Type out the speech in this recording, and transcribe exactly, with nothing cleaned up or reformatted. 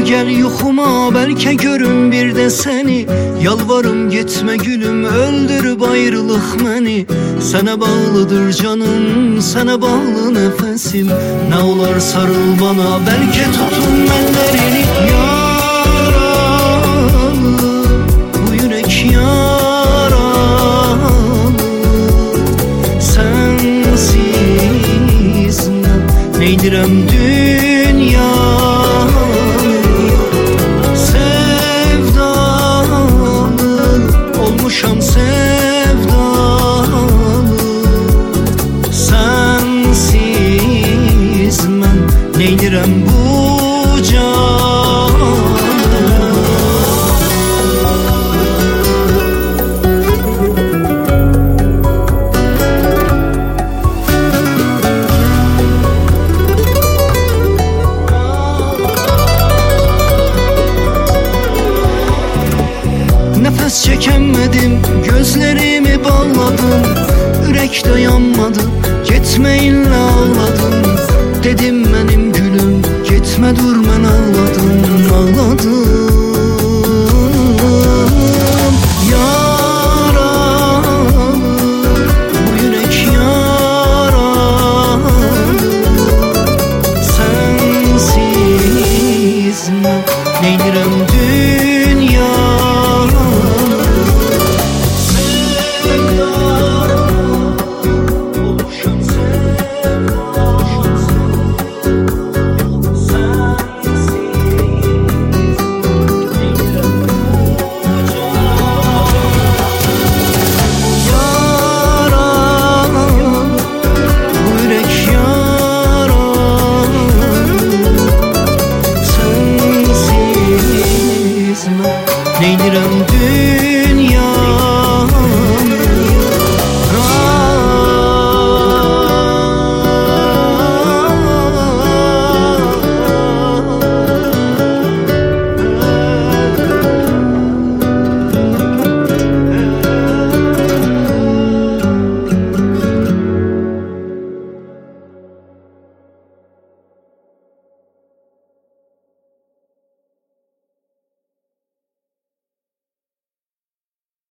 gel yuxuma, belki görüm bir de seni. Yalvarım gitme gülüm, öldürüp ayrılıq məni. Sana bağlıdır canım, sana bağlı nefesim. Ne olar sarıl bana, belki tutun ellerini. Yaralı, bu yürek yaralı. Sensiz ben neydirəm dünya. Olmuşam sevdalı, sensiz mən neydirəm bu canı. Nefes çekemedim, gözlerimi bağladım. Ürek dayanmadı, gitmeyinle ağladım. Dedim benim gülüm, gitme dur, ben ağladım, ağladım.